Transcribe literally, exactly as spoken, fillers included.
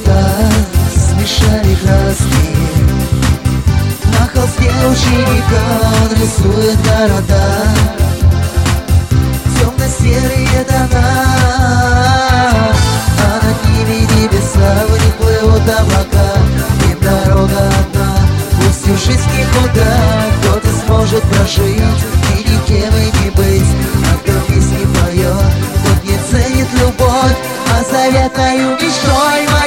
глаза смешали краски. На холсте ученика он рисует города, темно-серые тона, а над ними небеса, в них плывут облака. Им дорога одна, пусть всю жизнь никуда. Кто-то сможет прожить и никем и не быть, а кто песни поет, тот не ценит любовь, а заветною мечтой моей